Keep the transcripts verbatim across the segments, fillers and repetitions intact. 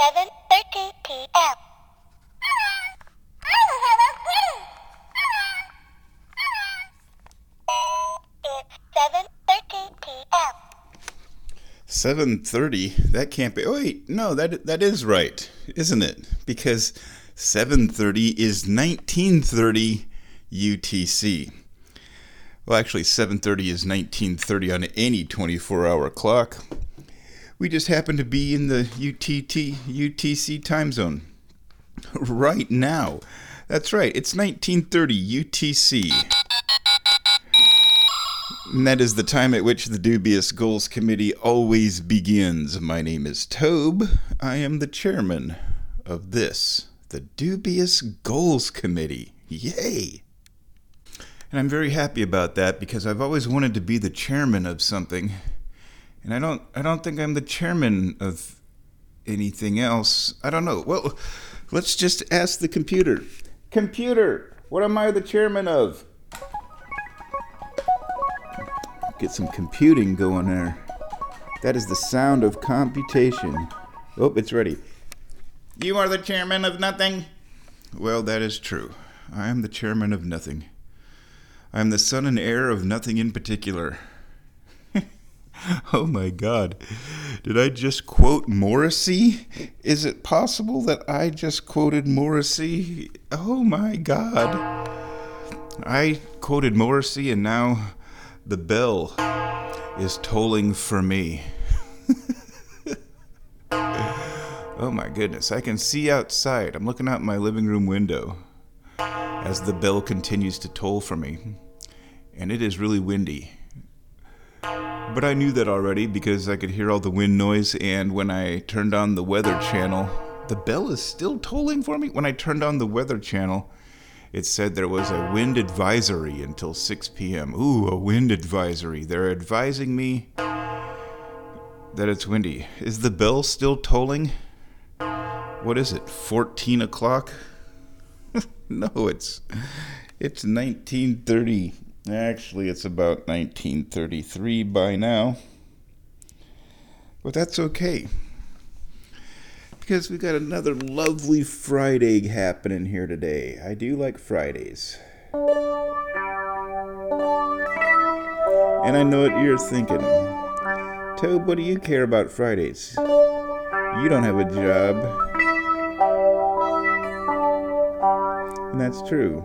seven thirty p.m. It's seven thirty p.m. seven thirty? That can't be... Oh, wait, no, that that is right, isn't it? Because seven thirty is nineteen thirty U T C. Well, actually, seven thirty is nineteen thirty on any twenty-four hour clock. We just happen to be in the U T T, U T C time zone right now. That's right, it's nineteen thirty U T C. And that is the time at which the Dubious Goals Committee always begins. My name is Tobe. I am the chairman of this, the Dubious Goals Committee. Yay! And I'm very happy about that because I've always wanted to be the chairman of something. And I don't I don't think I'm the chairman of anything else. I don't know. Well, let's just ask the computer. Computer, what am I the chairman of? Get some computing going there. That is the sound of computation. Oh, it's ready. You are the chairman of nothing. Well, that is true. I am the chairman of nothing. I am the son and heir of nothing in particular. Oh my God. Did I just quote Morrissey? Is it possible that I just quoted Morrissey? Oh my God. I quoted Morrissey and now the bell is tolling for me. Oh my goodness, I can see outside. I'm looking out my living room window as the bell continues to toll for me. And it is really windy. But I knew that already because I could hear all the wind noise, and when I turned on the weather channel, the bell is still tolling for me? When I turned on the weather channel, it said there was a wind advisory until six p.m. Ooh, a wind advisory. They're advising me that it's windy. Is the bell still tolling? What is it, fourteen o'clock? No, it's it's nineteen thirty. Actually, it's about nineteen thirty-three by now. But that's okay. Because we got another lovely Friday happening here today. I do like Fridays. And I know what you're thinking. Tobe, what do you care about Fridays? You don't have a job. And that's true.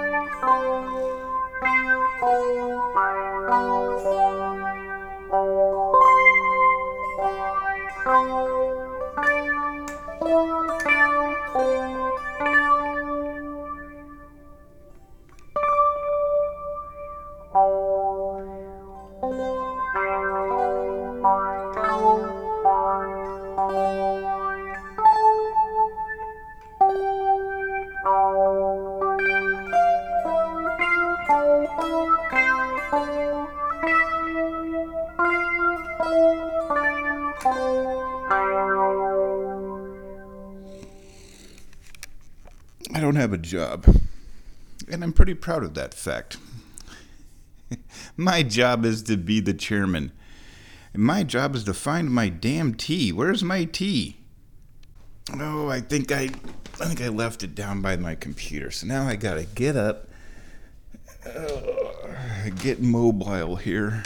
I don't have a job, and I'm pretty proud of that fact. My job is to be the chairman, and my job is to find my damn tea. Where's my tea? Oh, I think I, I think I left it down by my computer, so now I gotta get up, uh, get mobile here,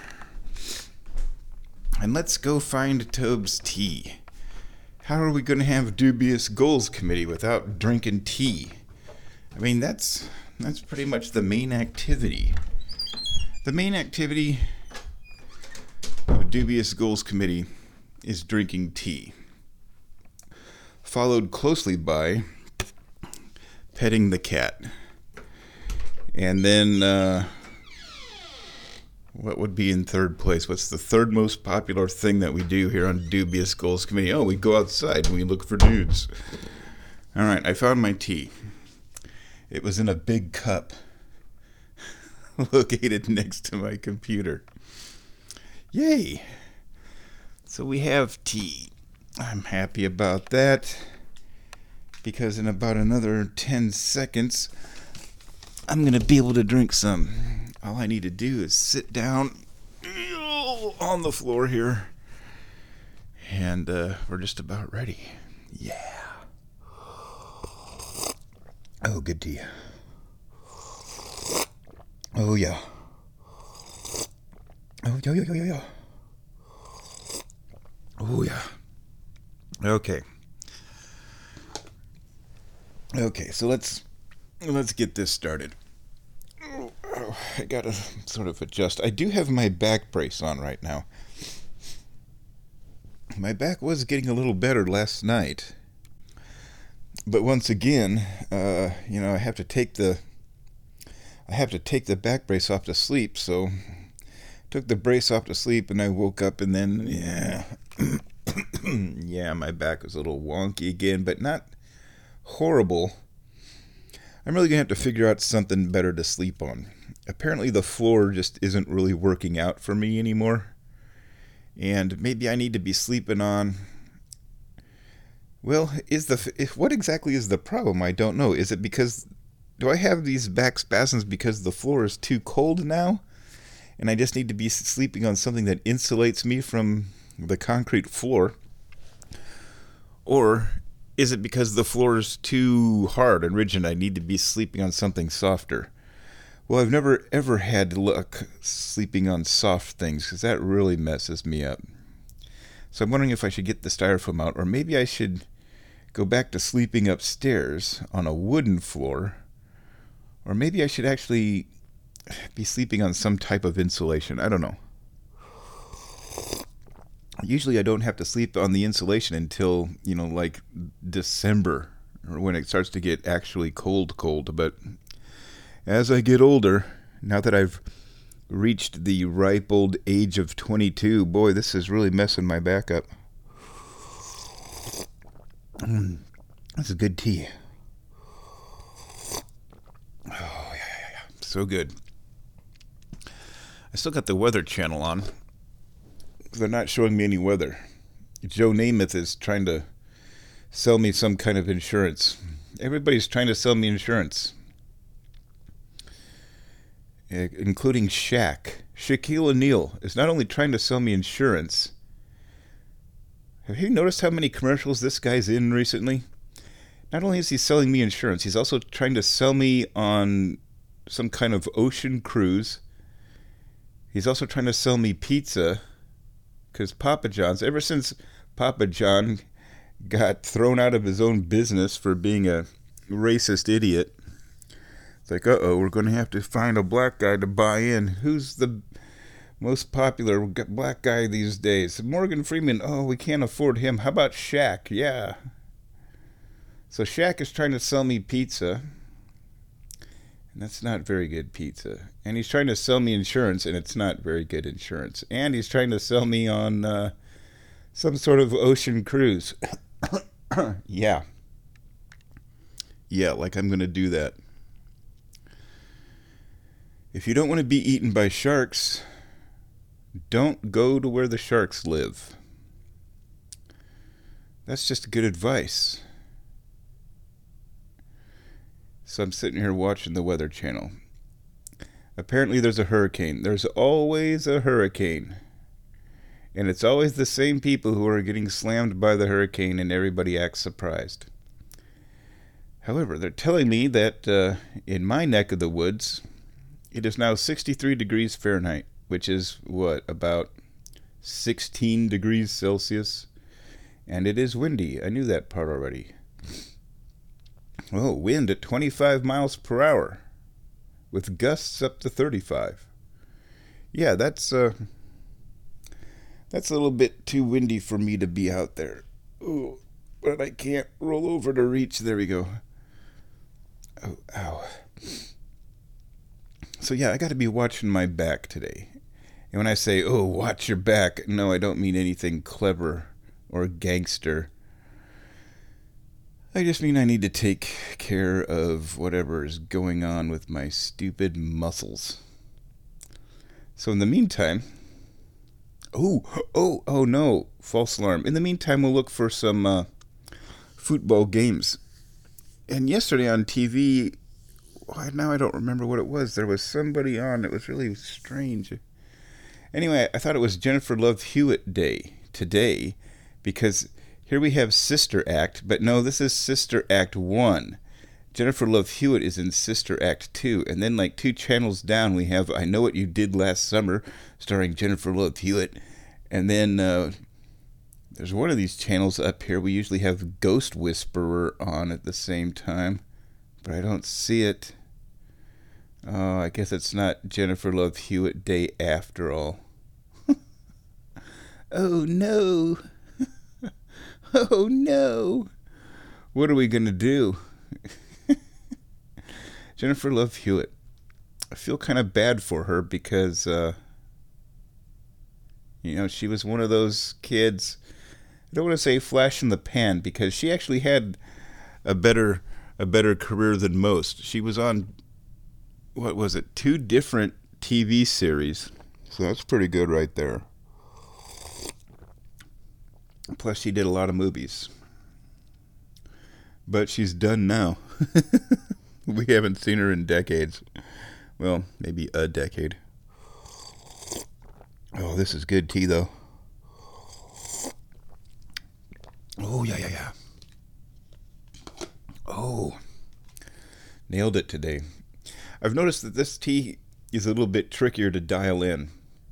and let's go find Tobe's tea. How are we going to have Dubious Goals Committee without drinking tea? I mean, that's that's pretty much the main activity. The main activity of a Dubious Goals Committee is drinking tea, followed closely by petting the cat. And then, uh, what would be in third place? What's the third most popular thing that we do here on Dubious Goals Committee? Oh, we go outside and we look for dudes. All right, I found my tea. It was in a big cup located next to my computer. Yay! So we have tea. I'm happy about that because in about another ten seconds, I'm going to be able to drink some. All I need to do is sit down on the floor here, and uh, we're just about ready. Yeah. Oh, good tea. Oh, yeah. Oh, yo, yo, yo, yo, yo. Oh, yeah. Okay. Okay, so let's let's get this started. Oh, I gotta sort of adjust. I do have my back brace on right now. My back was getting a little better last night, but once again, uh, you know, I have to take the I have to take the back brace off to sleep. So, took the brace off to sleep, and I woke up, and then yeah, yeah, my back was a little wonky again, but not horrible. I'm really gonna have to figure out something better to sleep on. Apparently the floor just isn't really working out for me anymore. And maybe I need to be sleeping on... Well, is the if what exactly is the problem? I don't know. Is it because... Do I have these back spasms because the floor is too cold now? And I just need to be sleeping on something that insulates me from the concrete floor? Or... is it because the floor is too hard and rigid? I need to be sleeping on something softer. Well, I've never ever had luck sleeping on soft things because that really messes me up. So I'm wondering if I should get the styrofoam out, or maybe I should go back to sleeping upstairs on a wooden floor, or maybe I should actually be sleeping on some type of insulation. I don't know. Usually I don't have to sleep on the insulation until, you know, like December, or when it starts to get actually cold, cold. But as I get older, now that I've reached the ripe old age of twenty-two, boy, this is really messing my back up. Mm, that's a good tea. Oh, yeah, yeah, yeah. So good. I still got the Weather Channel on. They're not showing me any weather. Joe Namath is trying to sell me some kind of insurance. Everybody's trying to sell me insurance, including Shaq. Shaquille O'Neal is not only trying to sell me insurance. Have you noticed how many commercials this guy's in recently? Not only is he selling me insurance, he's also trying to sell me on some kind of ocean cruise. He's also trying to sell me pizza. Because Papa John's, ever since Papa John got thrown out of his own business for being a racist idiot, it's like, uh-oh, we're going to have to find a black guy to buy in. Who's the most popular black guy these days? Morgan Freeman. Oh, we can't afford him. How about Shaq? Yeah. So Shaq is trying to sell me pizza. And that's not very good pizza. And he's trying to sell me insurance, and it's not very good insurance. And he's trying to sell me on uh, some sort of ocean cruise. Yeah. Yeah, like I'm going to do that. If you don't want to be eaten by sharks, don't go to where the sharks live. That's just good advice. So I'm sitting here watching the Weather Channel. Apparently there's a hurricane. There's always a hurricane. And it's always the same people who are getting slammed by the hurricane, and everybody acts surprised. However, they're telling me that uh, in my neck of the woods, it is now sixty-three degrees Fahrenheit, which is, what, about sixteen degrees Celsius? And it is windy. I knew that part already. Oh, wind at twenty-five miles per hour, with gusts up to thirty-five. Yeah, that's uh, that's a little bit too windy for me to be out there. Oh, but I can't roll over to reach. There we go. Oh, ow. So yeah, I got to be watching my back today. And when I say, oh, watch your back, no, I don't mean anything clever or gangster. I just mean I need to take care of whatever is going on with my stupid muscles. So in the meantime... Oh, oh, oh no, false alarm. In the meantime, we'll look for some uh, football games. And yesterday on T V, well, now I don't remember what it was. There was somebody on. It was really strange. Anyway, I thought it was Jennifer Love Hewitt Day today, because Here we have Sister Act, but no, this is Sister Act one. Jennifer Love Hewitt is in Sister Act two. And then like two channels down, we have I Know What You Did Last Summer, starring Jennifer Love Hewitt. And then uh, there's one of these channels up here. We usually have Ghost Whisperer on at the same time, but I don't see it. Oh, I guess it's not Jennifer Love Hewitt Day after all. Oh no. Oh no. What are we going to do? Jennifer Love Hewitt. I feel kind of bad for her because, uh, you know, she was one of those kids. I don't want to say flash in the pan because she actually had a better a better career than most. She was on, what was it, two different T V series. So that's pretty good right there. Plus, she did a lot of movies. But she's done now. We haven't seen her in decades. Well, maybe a decade. Oh, this is good tea, though. Oh, yeah, yeah, yeah. Oh, nailed it today. I've noticed that this tea is a little bit trickier to dial in.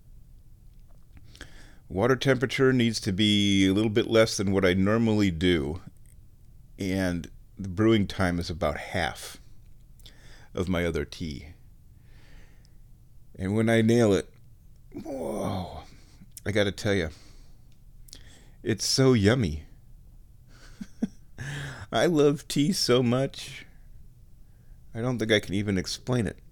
Water temperature needs to be a little bit less than what I normally do. And the brewing time is about half of my other tea. And when I nail it, whoa, I gotta tell you, it's so yummy. I love tea so much, I don't think I can even explain it.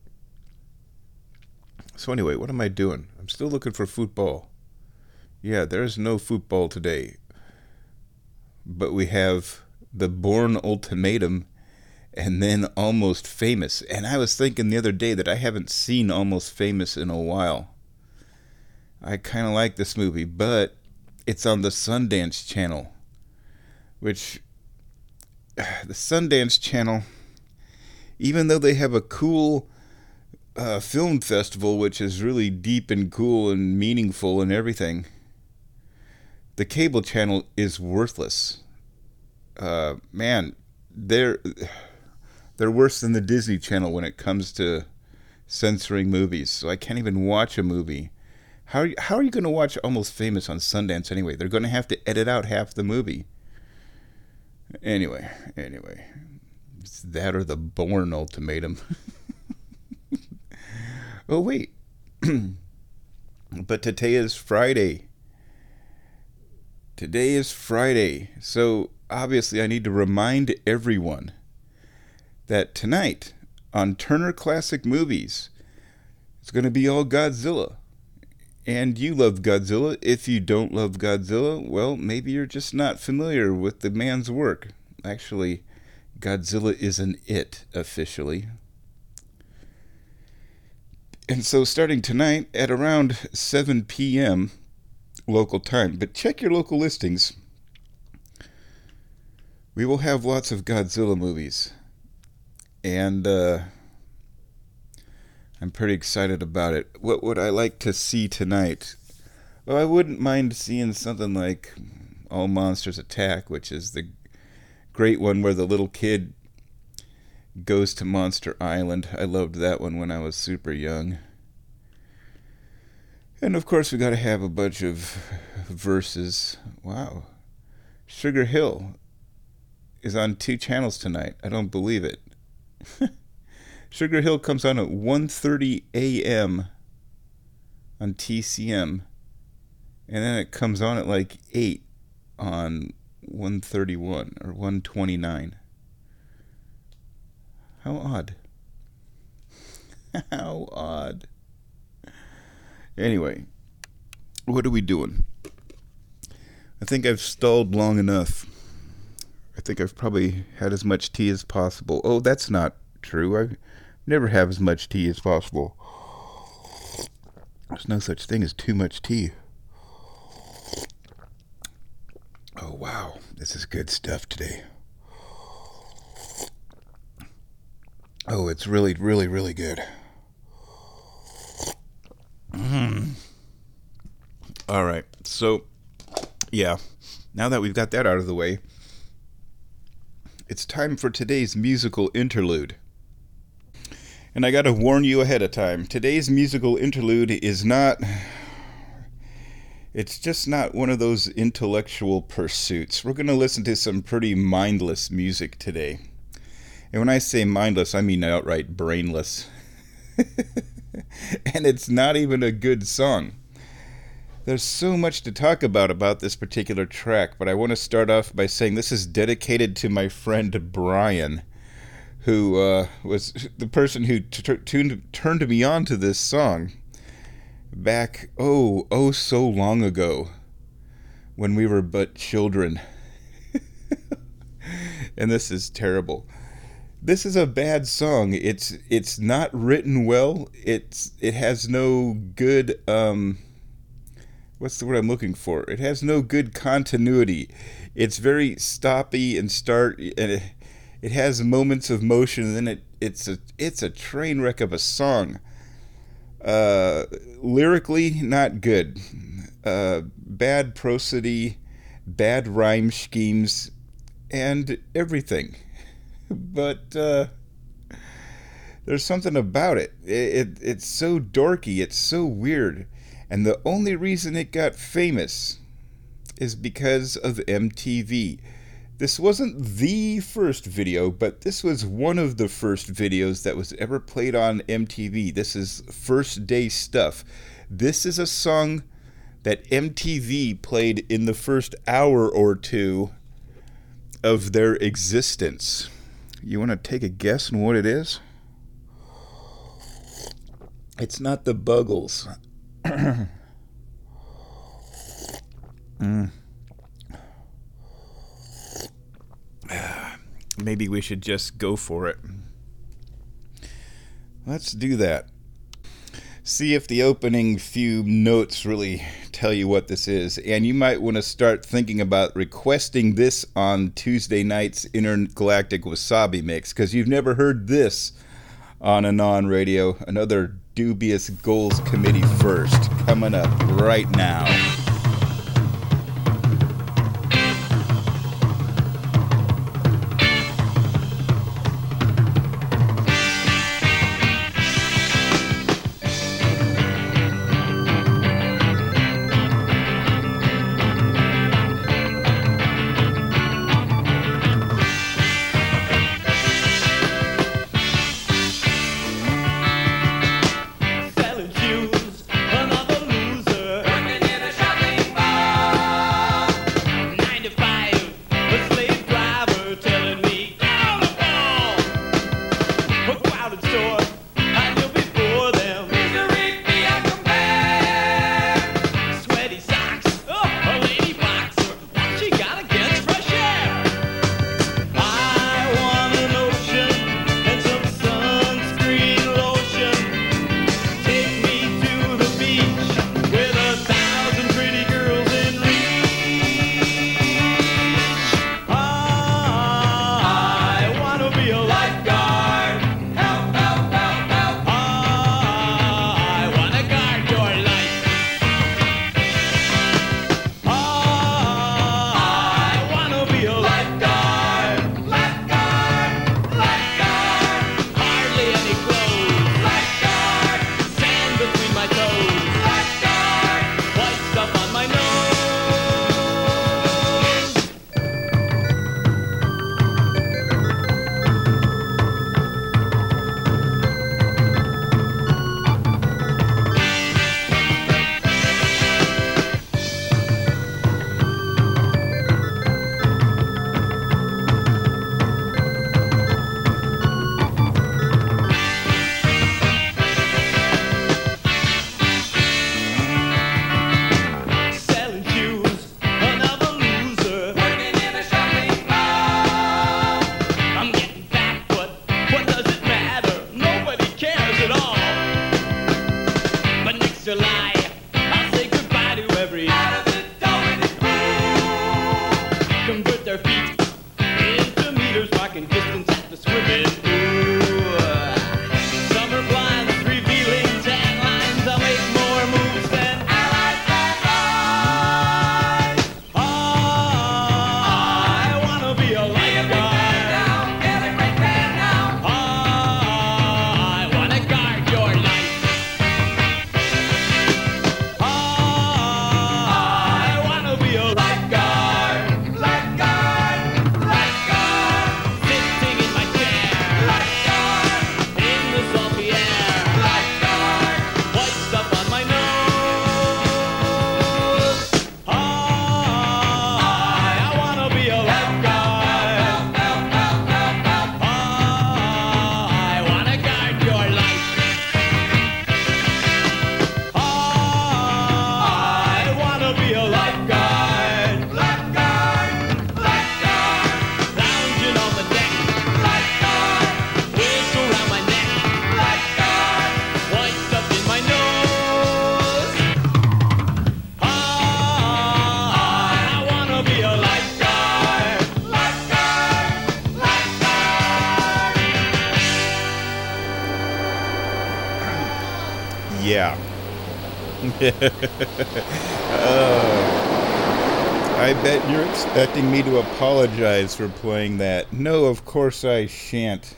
So anyway, what am I doing? I'm still looking for football. Yeah, there's no football today. But we have the Bourne Ultimatum and then Almost Famous. And I was thinking the other day that I haven't seen Almost Famous in a while. I kind of like this movie, but it's on the Sundance Channel. Which, the Sundance Channel, even though they have a cool uh, film festival, which is really deep and cool and meaningful and everything, the cable channel is worthless. Uh, man, they're they're worse than the Disney Channel when it comes to censoring movies. So I can't even watch a movie. How how are you going to watch Almost Famous on Sundance anyway? They're going to have to edit out half the movie. Anyway, anyway, it's that or the Bourne Ultimatum. Oh wait, but today is Friday. Today is Friday, so obviously I need to remind everyone that tonight on Turner Classic Movies, it's going to be all Godzilla. And you love Godzilla. If you don't love Godzilla, well, maybe you're just not familiar with the man's work. Actually, Godzilla is an it, officially. And so starting tonight at around seven p.m., local time, but check your local listings. We will have lots of Godzilla movies, and uh, I'm pretty excited about it. What would I like to see tonight? Well, I wouldn't mind seeing something like All Monsters Attack, which is the great one where the little kid goes to Monster Island. I loved that one when I was super young. And of course we got to have a bunch of verses. Wow. Sugar Hill is on two channels tonight. I don't believe it. Sugar Hill comes on at one thirty a.m. on T C M. And then it comes on at like eight on one thirty-one or one twenty-nine. How odd. How odd. Anyway, what are we doing? I think I've stalled long enough. I think I've probably had as much tea as possible. Oh, that's not true. I never have as much tea as possible. There's no such thing as too much tea. Oh, wow. This is good stuff today. Oh, it's really, really, really good. Mm. All right. So, yeah, now that we've got that out of the way, it's time for today's musical interlude. And I gotta warn you ahead of time, today's musical interlude is not... It's just not one of those intellectual pursuits. We're gonna listen to some pretty mindless music today. And when I say mindless, I mean outright brainless. And it's not even a good song. There's so much to talk about about this particular track, but I want to start off by saying this is dedicated to my friend Brian, who uh, was the person who t- tuned, turned me on to this song back, oh, oh so long ago, when we were but children. And this is terrible. This is a bad song. It's it's not written well. It's it has no good um what's the word I'm looking for? It has no good continuity. It's very stoppy and start, and it, it has moments of motion, and then it it's a it's a train wreck of a song. Uh, lyrically, not good. Uh, bad prosody, bad rhyme schemes, and everything. But uh, there's something about it. It, it. It's so dorky. It's so weird. And the only reason it got famous is because of M T V. This wasn't the first video, but this was one of the first videos that was ever played on M T V. This is first day stuff. This is a song that M T V played in the first hour or two of their existence. You want to take a guess on what it is? It's not the Buggles. mm. Maybe we should just go for it. Let's do that. See if the opening few notes really tell you what this is. And you might want to start thinking about requesting this on Tuesday night's Intergalactic Wasabi Mix, because you've never heard this on Anon Radio. Another dubious goals committee first, coming up right now. Selling shoes, another loser. Working in a shop. uh, I bet you're expecting me to apologize for playing that. No, of course I shan't.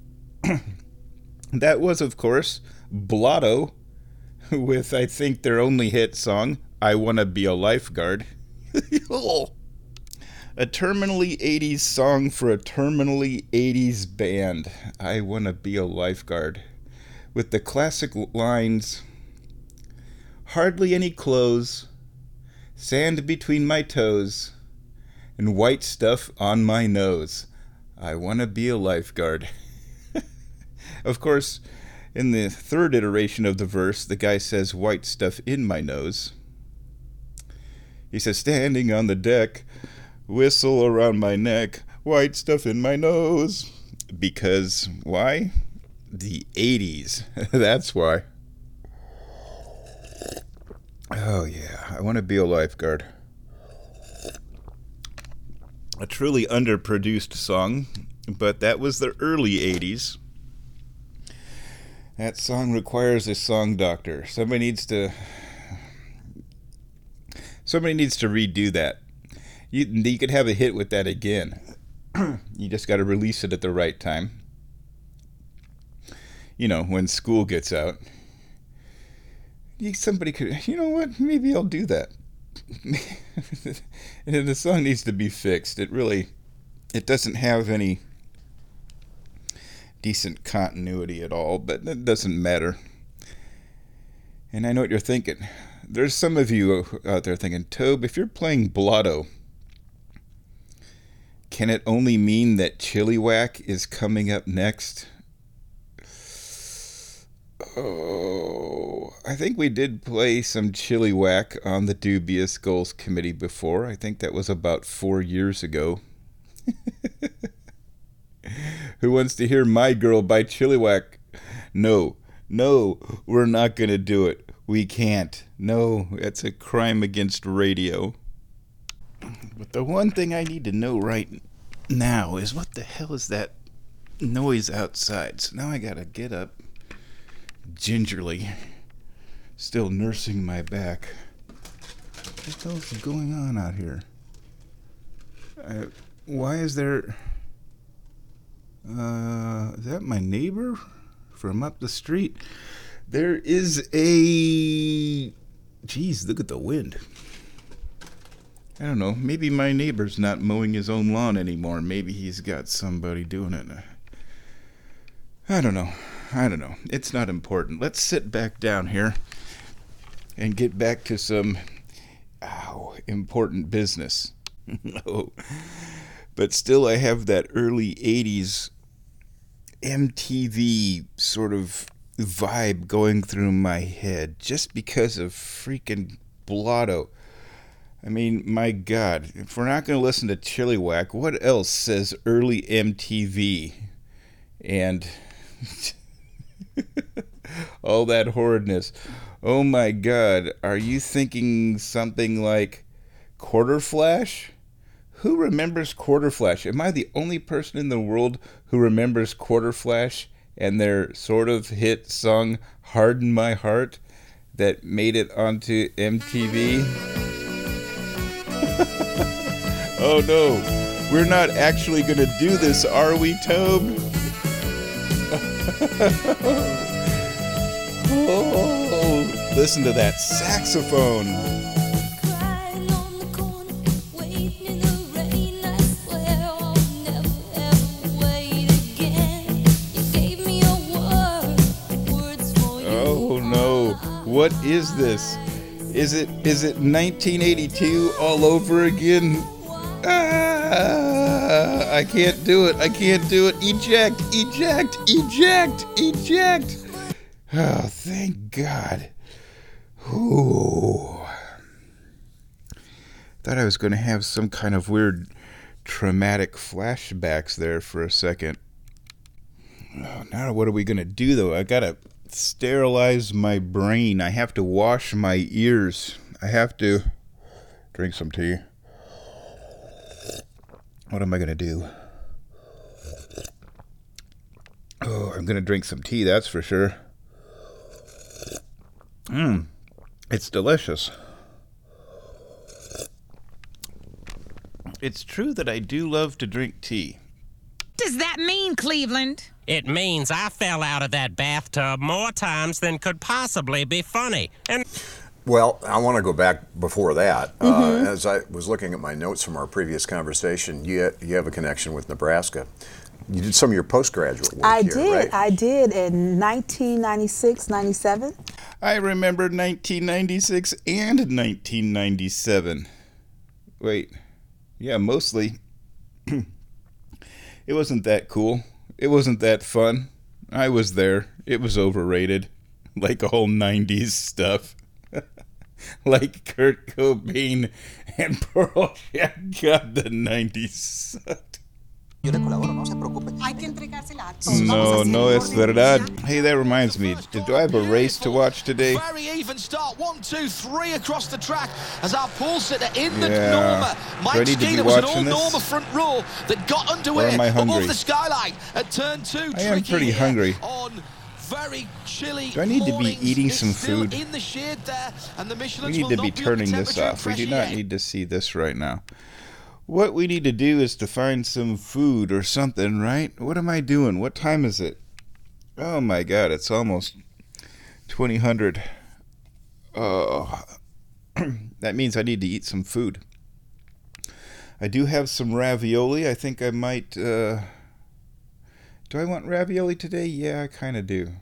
That was, of course, Blotto with, I think, their only hit song, I Wanna Be a Lifeguard. A terminally eighties song for a terminally eighties band. I Wanna Be a Lifeguard. With the classic lines, hardly any clothes, sand between my toes, and white stuff on my nose. I wanna be a lifeguard. Of course, in the third iteration of the verse, the guy says white stuff in my nose. He says, standing on the deck, whistle around my neck, white stuff in my nose. Because, why? The eighties. That's why. Oh, yeah. I want to be a lifeguard. A truly underproduced song, but that was the early eighties. That song requires a song doctor. Somebody needs to... Somebody needs to redo that. You, you could have a hit with that again. You just got to release it at the right time. You know, when school gets out. Somebody could, you know what, maybe I'll do that. The song needs to be fixed. It really, it doesn't have any decent continuity at all, but that doesn't matter. And I know what you're thinking. There's some of you out there thinking, Tobe, if you're playing Blotto, can it only mean that Chilliwack is coming up next? Oh, I think we did play some Chilliwack on the Dubious Goals Committee before. I think that was about four years ago. Who wants to hear My Girl by Chilliwack? No, no, we're not going to do it. We can't. No, it's a crime against radio. But the one thing I need to know right now is what the hell is that noise outside? So now I got to get up. Gingerly, still nursing my back. What the hell is going on out here? Uh, why is there... Uh, is that my neighbor from up the street? There is a... Geez, look at the wind. I don't know. Maybe my neighbor's not mowing his own lawn anymore. Maybe he's got somebody doing it. I don't know. I don't know. It's not important. Let's sit back down here and get back to some ow, important business. No. But still, I have that early eighties M T V sort of vibe going through my head just because of freaking Blotto. I mean, my God, if we're not going to listen to Chilliwack, what else says early M T V? And... all that horridness. Oh my God, are you thinking something like Quarter Flash? Who remembers Quarter Flash? Am I the only person in the world who remembers Quarter Flash and their sort of hit song Harden My Heart that made it onto M T V? Oh no, we're not actually going to do this, are we, Tobe? Oh, listen to that saxophone. Oh no, what is this? Is it is it nineteen eighty-two all over again? Ah, I can't do it. I can't do it. Eject, eject, eject, eject. Oh, thank God. Ooh. Thought I was going to have some kind of weird traumatic flashbacks there for a second. Oh, now what are we going to do, though? I got to sterilize my brain. I have to wash my ears. I have to drink some tea. What am I going to do? Oh, I'm going to drink some tea, that's for sure. Mmm. It's delicious. It's true that I do love to drink tea. Does that mean, Cleveland? It means I fell out of that bathtub more times than could possibly be funny. And Well, I want to go back before that. Mm-hmm. Uh, as I was looking at my notes from our previous conversation, you, you have a connection with Nebraska. You did some of your postgraduate work I here, did. right? I did in nineteen ninety-six, ninety-seven. I remember nineteen ninety-six and nineteen ninety-seven. Wait. Yeah, mostly. It wasn't that cool. It wasn't that fun. I was there. It was overrated. Like all nineties stuff. Like Kurt Cobain and Pearl Jam. God, the nineties sucked. No, no es verdad. Hey, that reminds me. Do I have a race to watch today? Very even start. One, two, three across the track as our pole sitter in the Yeah. Norma. Do I Mike need to be Skeeter was an watching old this? Norma front row that got underway Or am I hungry? above the skyline at turn two. I am Tricky pretty here hungry. On very chilly Do I need to be mornings. eating It's some still food? in the shade there, and the We Michelins need will to not be be turning under this temperature off. We do pressure not yet. need to see this right now. What we need to do is to find some food or something, right? What am I doing? What time is it? Oh my god, it's almost twenty hundred. Oh, that means I need to eat some food. I do have some ravioli. I think I might, uh... Do I want ravioli today? Yeah, I kind of do.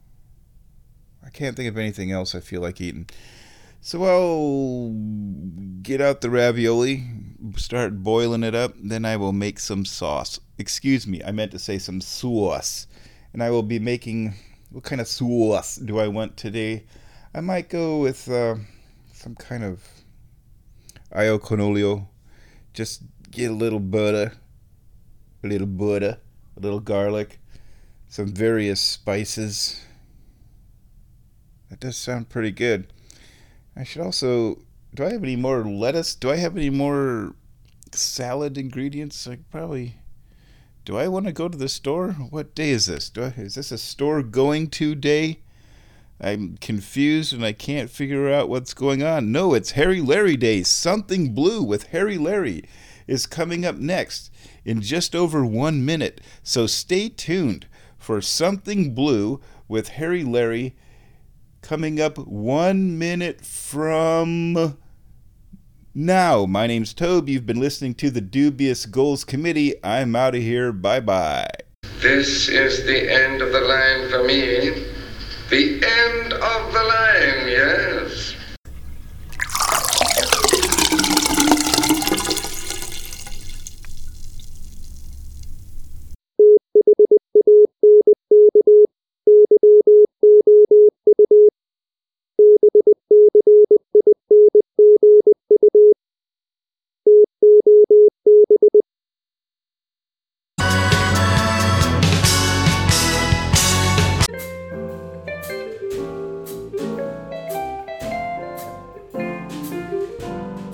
I can't think of anything else I feel like eating. So I'll get out the ravioli, start boiling it up, then I will make some sauce. Excuse me, I meant to say some sauce. And I will be making, what kind of sauce do I want today? I might go with uh, some kind of aglio con olio. Just get a little butter, a little butter, a little garlic, some various spices. That does sound pretty good. I should also, do I have any more lettuce? Do I have any more salad ingredients? I probably, do I want to go to the store? What day is this? Do I, is this a store going to day? I'm confused and I can't figure out what's going on. No, it's Harry Larry Day. Something Blue with Harry Larry is coming up next in just over one minute. So stay tuned for Something Blue with Harry Larry coming up one minute from now. My name's Tobe. You've been listening to the Dubious Goals Committee. I'm out of here. Bye-bye. This is the end of the line for me. The end of the line, yeah?